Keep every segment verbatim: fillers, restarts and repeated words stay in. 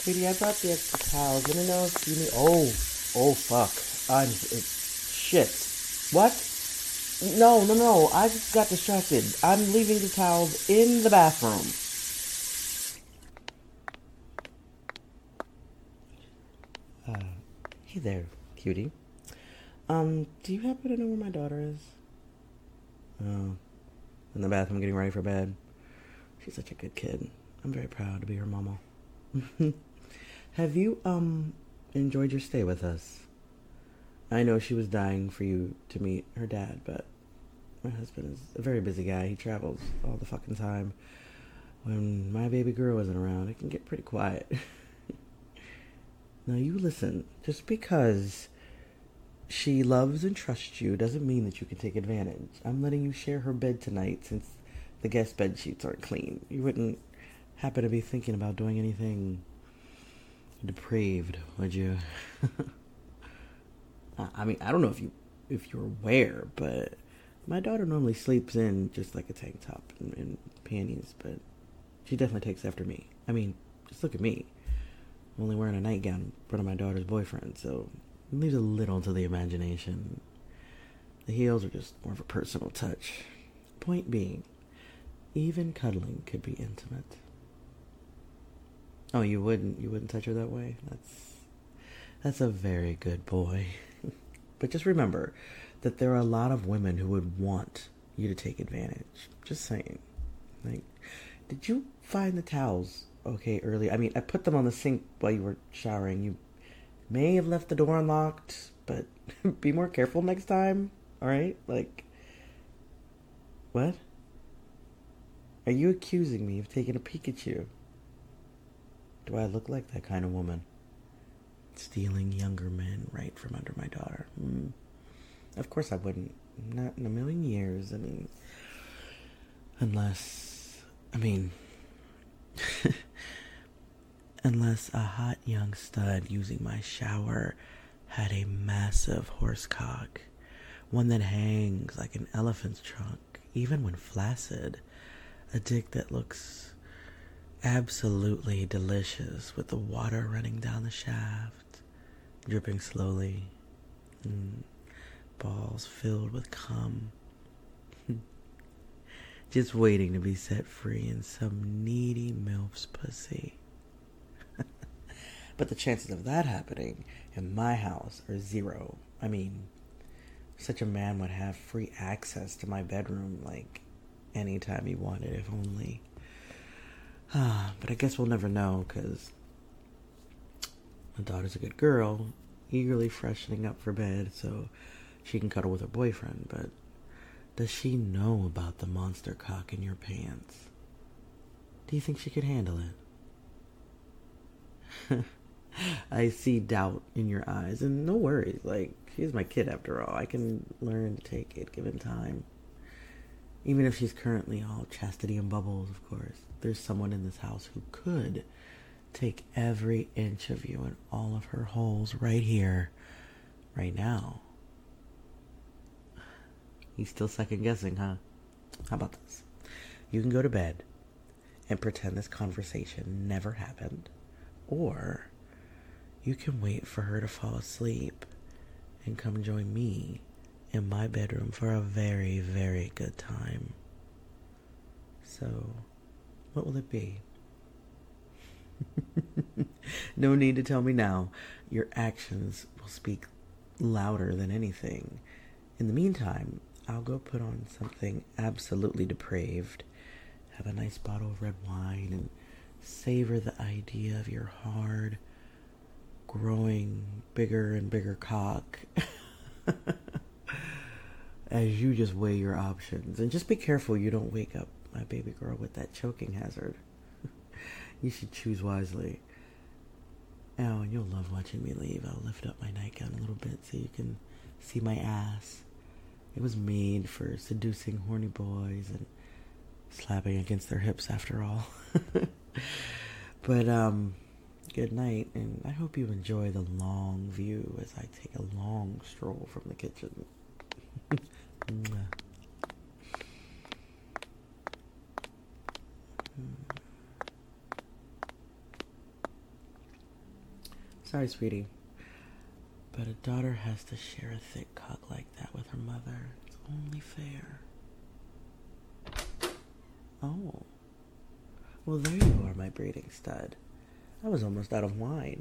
Sweetie, I brought the extra towels. Let me know if you need. Oh, oh, fuck. I'm. It, shit. What? No, no, no. I just got distracted. I'm leaving the towels in the bathroom. Uh, hey there, cutie. Um, do you happen to know where my daughter is? Oh, in the bathroom getting ready for bed. She's such a good kid. I'm very proud to be her mama. Have you, um, enjoyed your stay with us? I know she was dying for you to meet her dad, but my husband is a very busy guy. He travels all the fucking time. When my baby girl isn't around, it can get pretty quiet. Now you listen, just because she loves and trusts you doesn't mean that you can take advantage. I'm letting you share her bed tonight since the guest bed sheets aren't clean. You wouldn't happen to be thinking about doing anything depraved, would you? I mean, I don't know if you if you're aware, but my daughter normally sleeps in just like a tank top and, and panties, but she definitely takes after me. I mean, just look at me. I'm only wearing a nightgown in front of my daughter's boyfriend, so it leaves a little to the imagination. The heels are just more of a personal touch. Point being, even cuddling could be intimate. Oh, you wouldn't you wouldn't touch her that way? That's that's a very good boy. But just remember that there are a lot of women who would want you to take advantage. Just saying. Like, did you find the towels okay early? I mean, I put them on the sink while you were showering. You may have left the door unlocked, but be more careful next time, alright? Like, what? Are you accusing me of taking a peek at you? Do I look like that kind of woman? Stealing younger men right from under my daughter. Mm. Of course I wouldn't. Not in a million years. I mean, unless, I mean, unless a hot young stud using my shower had a massive horse cock, one that hangs like an elephant's trunk, even when flaccid, a dick that looks absolutely delicious with the water running down the shaft, dripping slowly, mm, balls filled with cum, just waiting to be set free in some needy MILF's pussy. But the chances of that happening in my house are zero. I mean, such a man would have free access to my bedroom like anytime he wanted, if only. But I guess we'll never know, because my daughter's a good girl, eagerly freshening up for bed so she can cuddle with her boyfriend. But does she know about the monster cock in your pants? Do you think she could handle it? I see doubt in your eyes, and no worries. Like, she's my kid after all. I can learn to take it, given time. Even if she's currently all chastity and bubbles, of course. There's someone in this house who could take every inch of you and all of her holes right here, right now. You still second guessing, huh? How about this? You can go to bed and pretend this conversation never happened. Or you can wait for her to fall asleep and come join me in my bedroom for a very, very good time. So, what will it be? No need to tell me now. Your actions will speak louder than anything. In the meantime, I'll go put on something absolutely depraved, have a nice bottle of red wine, and savor the idea of your hard, growing, bigger and bigger cock as you just weigh your options. And just be careful you don't wake up my baby girl with that choking hazard. You should choose wisely. Oh, and you'll love watching me leave. I'll lift up my nightgown a little bit so you can see my ass. It was made for seducing horny boys and slapping against their hips after all. But, um, good night, and I hope you enjoy the long view as I take a long stroll from the kitchen. Sorry, sweetie. But a daughter has to share a thick cock like that with her mother. It's only fair. Oh. Well, there you are, my breeding stud. I was almost out of wine.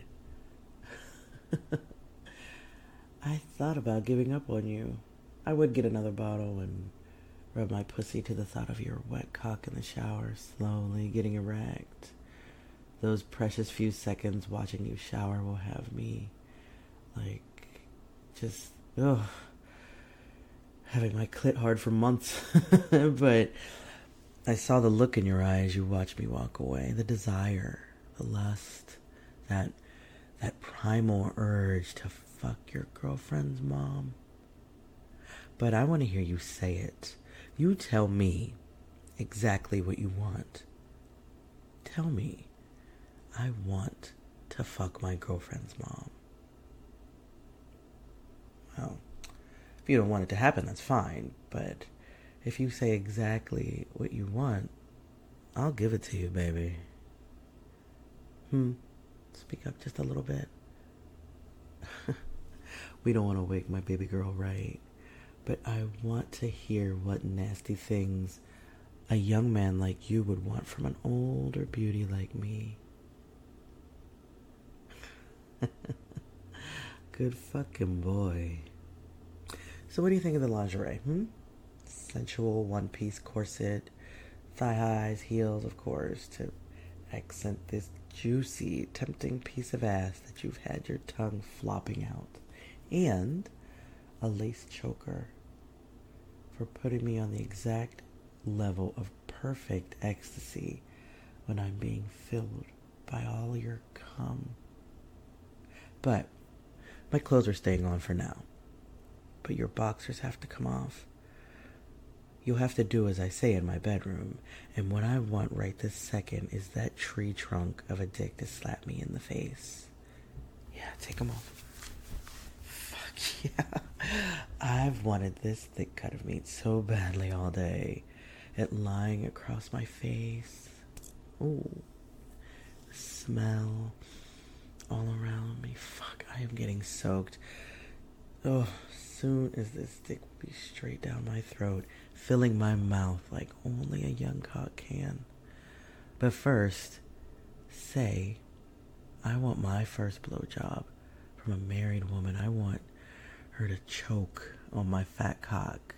I thought about giving up on you. I would get another bottle and rub my pussy to the thought of your wet cock in the shower, slowly getting erect. Those precious few seconds watching you shower will have me, like, just, ugh, having my clit hard for months. But I saw the look in your eye as you watched me walk away, the desire, the lust, that that primal urge to fuck your girlfriend's mom. But I want to hear you say it. You tell me exactly what you want. Tell me, I want to fuck my girlfriend's mom. Well, if you don't want it to happen, that's fine. But if you say exactly what you want, I'll give it to you, baby. Hmm. Speak up just a little bit. We don't want to wake my baby girl, right? But I want to hear what nasty things a young man like you would want from an older beauty like me. Good fucking boy. So what do you think of the lingerie, hmm? Sensual one-piece corset, thigh-highs, heels, of course, to accent this juicy, tempting piece of ass that you've had your tongue flopping out. And a lace choker for putting me on the exact level of perfect ecstasy when I'm being filled by all your cum. But my clothes are staying on for now. But your boxers have to come off. You'll have to do as I say in my bedroom, and what I want right this second is that tree trunk of a dick to slap me in the face. Yeah, take them off. Fuck yeah. I've wanted this thick cut of meat so badly all day. It lying across my face. Ooh. The smell all around me. Fuck, I am getting soaked. Oh, soon as this dick will be straight down my throat, filling my mouth like only a young cock can. But first, say, I want my first blowjob from a married woman. I want her to choke on my fat cock.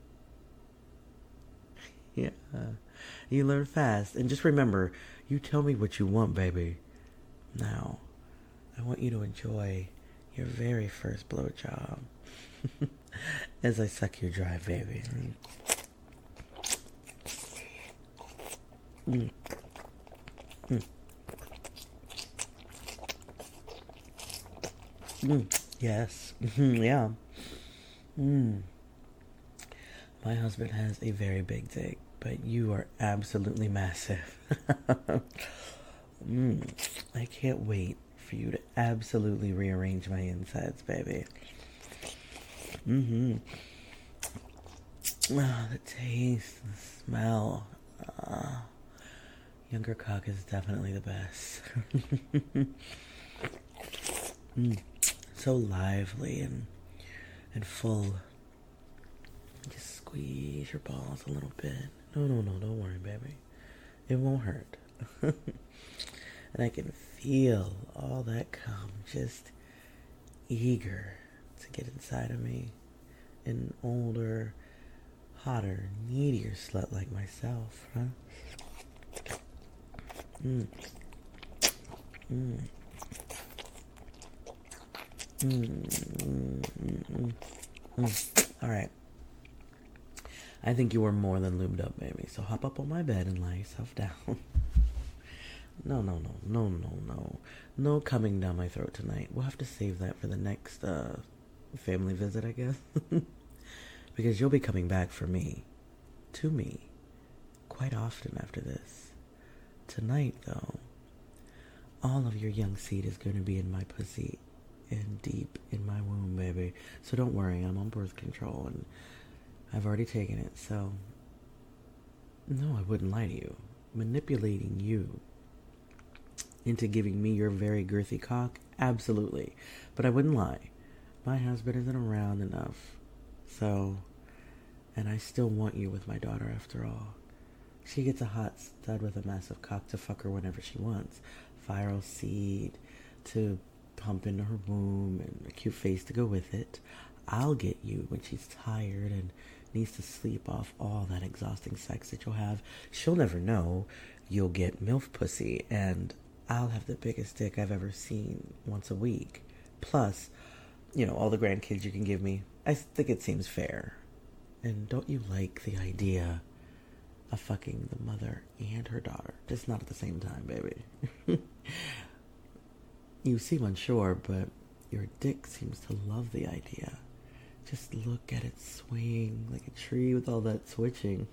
Yeah, you learn fast. And just remember, you tell me what you want, baby. Now, I want you to enjoy your very first blowjob as I suck your dry, baby. Mm. Mm. Mm. Yes. Yeah. Mm. My husband has a very big dick, but you are absolutely massive. mm. I can't wait for you to absolutely rearrange my insides, baby. Mm-hmm. Ah, the taste, the smell. Ah. Younger cock is definitely the best. mm. So lively and and full. Just squeeze your balls a little bit. No, no, no, don't worry, baby. It won't hurt. And I can feel all that cum just eager to get inside of me. An older, hotter, needier slut like myself, huh? Mm. Mm. Mm. Mm. Mm. Mm. All right. I think you are more than lubed up, baby. So hop up on my bed and lie yourself down. No, no, no, no, no, no. No coming down my throat tonight. We'll have to save that for the next uh, family visit, I guess. Because you'll be coming back for me. To me. Quite often after this. Tonight, though, all of your young seed is going to be in my pussy and deep in my womb, baby. So don't worry, I'm on birth control and I've already taken it, so no, I wouldn't lie to you. Manipulating you into giving me your very girthy cock? Absolutely. But I wouldn't lie. My husband isn't around enough. So, and I still want you with my daughter after all. She gets a hot stud with a massive cock to fuck her whenever she wants. Viral seed to pump into her womb and a cute face to go with it. I'll get you when she's tired and needs to sleep off all that exhausting sex that you'll have. She'll never know. You'll get MILF pussy, and I'll have the biggest dick I've ever seen once a week. Plus, you know, all the grandkids you can give me. I think it seems fair. And don't you like the idea of fucking the mother and her daughter? Just not at the same time, baby. You seem unsure, but your dick seems to love the idea. Just look at it swing like a tree with all that switching.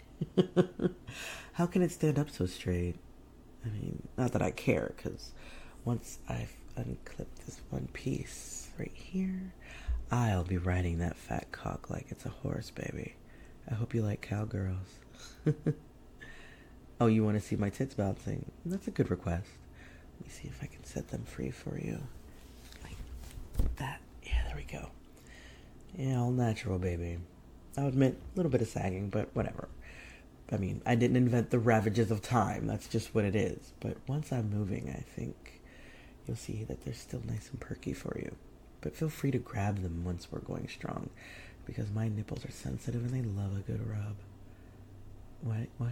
How can it stand up so straight? I mean, not that I care, because once I've unclipped this one piece right here, I'll be riding that fat cock like it's a horse, baby. I hope you like cowgirls. Oh, you want to see my tits bouncing? That's a good request. Let me see if I can set them free for you. Like that. Yeah, there we go. Yeah, all natural, baby. I'll admit, a little bit of sagging, but whatever. I mean, I didn't invent the ravages of time. That's just what it is. But once I'm moving, I think you'll see that they're still nice and perky for you. But feel free to grab them once we're going strong, because my nipples are sensitive and they love a good rub. What? What?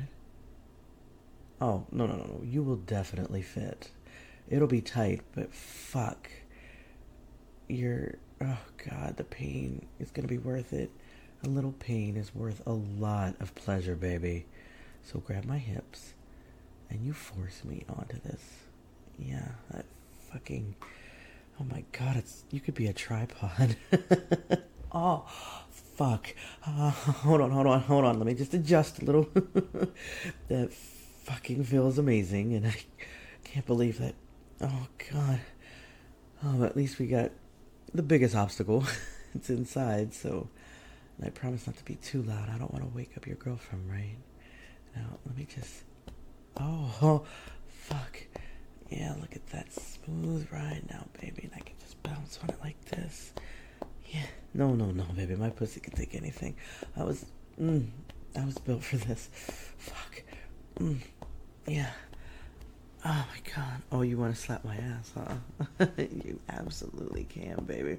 Oh, no, no, no, no. You will definitely fit. It'll be tight, but fuck. You're... Oh, God, the pain is going to be worth it. A little pain is worth a lot of pleasure, baby. So grab my hips, and you force me onto this. Yeah, that fucking... Oh, my God, it's... You could be a tripod. Oh, fuck. Uh, hold on, hold on, hold on. Let me just adjust a little. That fucking feels amazing, and I can't believe that. Oh, God. Oh, at least we got the biggest obstacle. It's inside, so... And I promise not to be too loud. I don't want to wake up your girlfriend, right? Now, let me just... Oh, oh, fuck. Yeah, look at that smooth ride now, baby. And I can just bounce on it like this. Yeah. No, no, no, baby. My pussy can take anything. I was... Mm, I was built for this. Fuck. Mm, yeah. Oh, my God. Oh, you want to slap my ass, huh? You absolutely can, baby.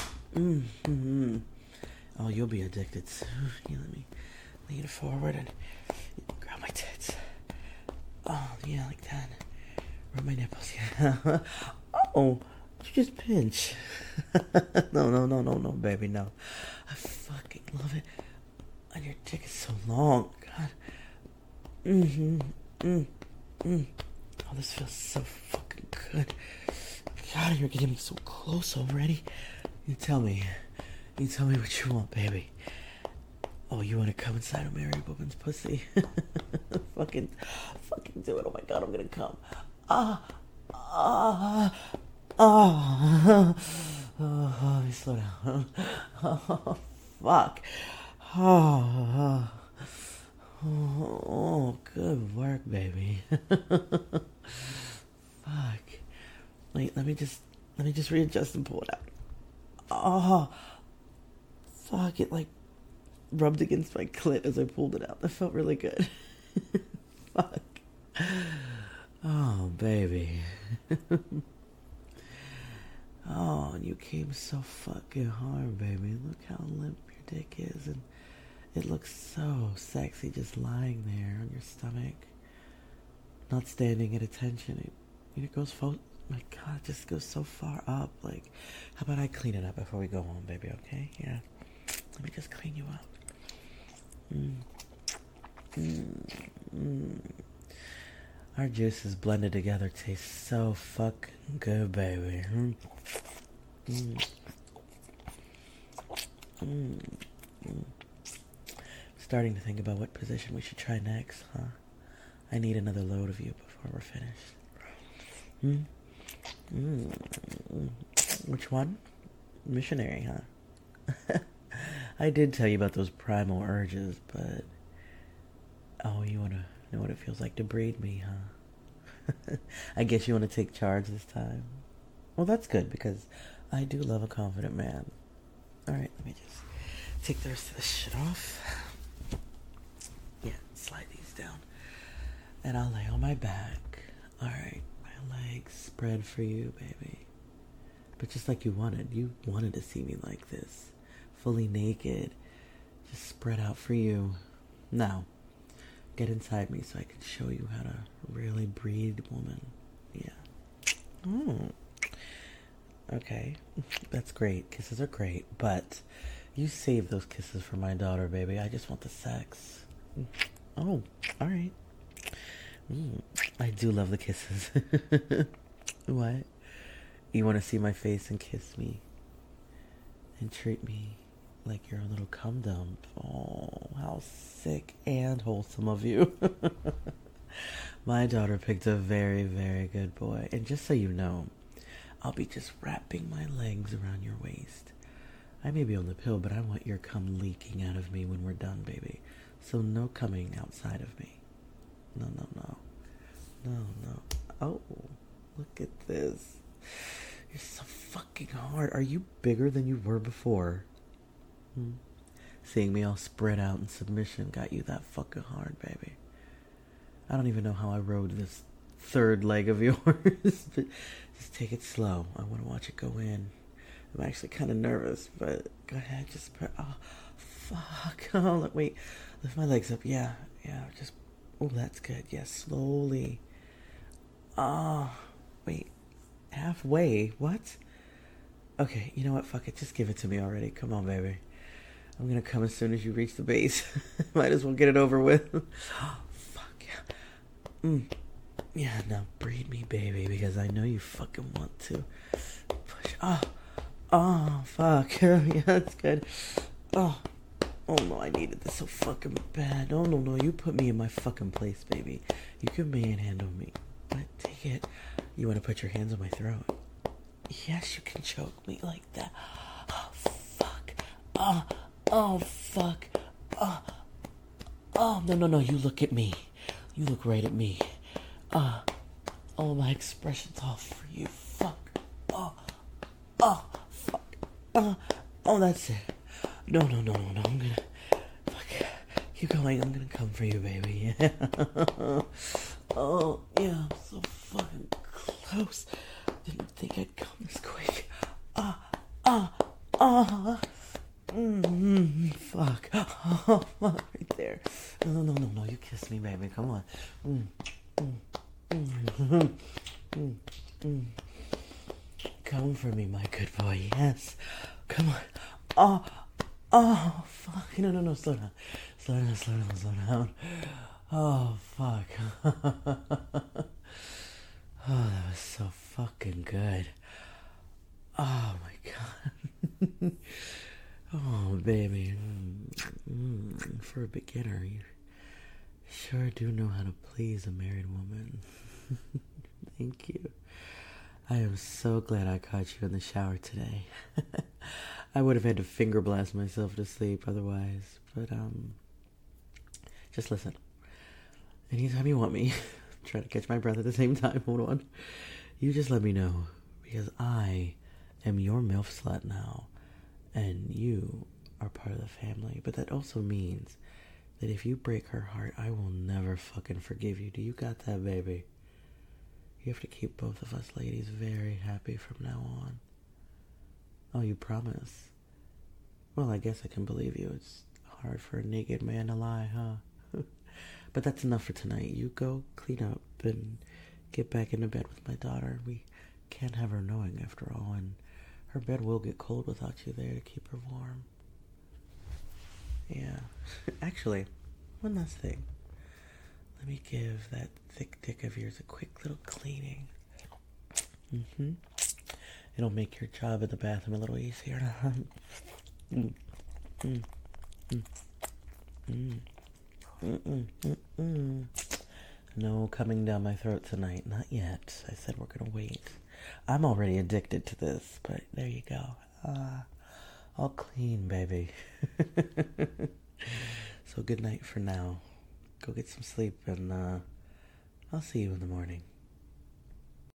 Mm-hmm. Oh, you'll be addicted too. Here, let me lean forward and grab my tits. Oh, yeah, like that. Rub my nipples, yeah. Oh, you just pinch. No, no, no, no, no, baby, no. I fucking love it. And your dick is so long. God. Mm-hmm. Mm. Mm. Oh, this feels so fucking good. God, you're getting me so close already. You tell me. You tell me what you want, baby. Oh, you want to come inside of Mary Poppins' pussy? fucking, fucking do it. Oh my God, I'm gonna come. Ah, ah, ah. Oh, let me slow down. Oh, fuck. Oh, oh, oh, good work, baby. Fuck. Wait, let me just, let me just readjust and pull it out. Oh. Fuck, it like rubbed against my clit as I pulled it out. That felt really good. Fuck. Oh, baby. Oh, and you came so fucking hard, baby. Look how limp your dick is. And it looks so sexy just lying there on your stomach. Not standing at attention. It, it goes fo- my God, it just goes so far up. Like, how about I clean it up before we go home, baby, okay? Yeah. Let me just clean you up. Mm. Mm. Mm. Our juices blended together taste so fucking good, baby. Mm. Mm. Mm. Mm. Starting to think about what position we should try next, huh? I need another load of you before we're finished. Mm. Mm. Which one? Missionary, huh? I did tell you about those primal urges, but... Oh, you want to know what it feels like to breed me, huh? I guess you want to take charge this time. Well, that's good because I do love a confident man. Alright, let me just take the rest of this shit off. Yeah, slide these down. And I'll lay on my back. Alright, my legs spread for you, baby. But just like you wanted. You wanted to see me like this. Fully naked. Just spread out for you. Now, get inside me so I can show you how to really breed, woman. Yeah. Oh. Okay. That's great. Kisses are great. But you save those kisses for my daughter, baby. I just want the sex. Oh, alright. Mm, I do love the kisses. What? You want to see my face and kiss me? And treat me like you're a little cum dump. Oh, how sick and wholesome of you. My daughter picked a very, very good boy. And just so you know, I'll be just wrapping my legs around your waist. I may be on the pill, but I want your cum leaking out of me when we're done, baby. So no coming outside of me. No, no, no. No, no. Oh, look at this. You're so fucking hard. Are you bigger than you were before? Hmm? Seeing me all spread out in submission got you that fucking hard, baby. I don't even know how I rode this third leg of yours. But just take it slow. I want to watch it go in. I'm actually kind of nervous, but go ahead. Just pre- oh, fuck. Oh, look, wait. Lift my legs up. Yeah, yeah. Just. Oh, that's good. Yeah, slowly. Oh, wait. Halfway? What? Okay, you know what? Fuck it. Just give it to me already. Come on, baby. I'm gonna come as soon as you reach the base. Might as well get it over with. Oh, fuck yeah. Mm. Yeah, now breed me, baby, because I know you fucking want to. Push. Oh. Oh, fuck. Yeah, that's good. Oh. Oh, no, I needed this so fucking bad. No, no, no. You put me in my fucking place, baby. You can manhandle me. But take it. You want to put your hands on my throat? Yes, you can choke me like that. Oh, fuck. Oh, oh, fuck. Oh, oh, no, no, no. You look at me. You look right at me. Uh, oh, my expression's all for you. Fuck. Oh, oh, fuck. Uh, oh, that's it. No, no, no, no, no. I'm gonna... Fuck. Keep going. I'm gonna come for you, baby. Yeah. Oh, yeah. I'm so fucking close. Didn't think I'd come this quick. Ah, ah, ah. Mm-hmm. Fuck. Oh, fuck. Right there. No, no, no, no. You kiss me, baby. Come on. Mm, mm, mm, mm, mm. Come for me, my good boy. Yes. Come on. Oh, oh, fuck. No, no, no. Slow down. Slow down, slow down, slow down. Oh, fuck. Oh, that was so fucking good. Oh, my God. Oh, baby. Mm, for a beginner, you sure do know how to please a married woman. Thank you. I am so glad I caught you in the shower today. I would have had to finger blast myself to sleep otherwise. But, um, just listen. Anytime you want me, try to catch my breath at the same time. Hold on. You just let me know. Because I am your MILF slut now. And you are part of the family. But that also means that if you break her heart, I will never fucking forgive you. Do you got that, baby? You have to keep both of us ladies very happy from now on. Oh, you promise? Well, I guess I can believe you. It's hard for a naked man to lie, huh? But that's enough for tonight. You go clean up and get back into bed with my daughter. We can't have her knowing after all, and her bed will get cold without you there to keep her warm. Yeah. Actually, one last thing. Let me give that thick dick of yours a quick little cleaning. Mm-hmm. It'll make your job in the bathroom a little easier. mm. Mm. Mm. Mm. Mm-mm. Mm-mm. No coming down my throat tonight. Not yet. I said we're gonna wait. I'm already addicted to this, but there you go. Ah, all clean, baby. So good night for now. Go get some sleep, and uh, I'll see you in the morning.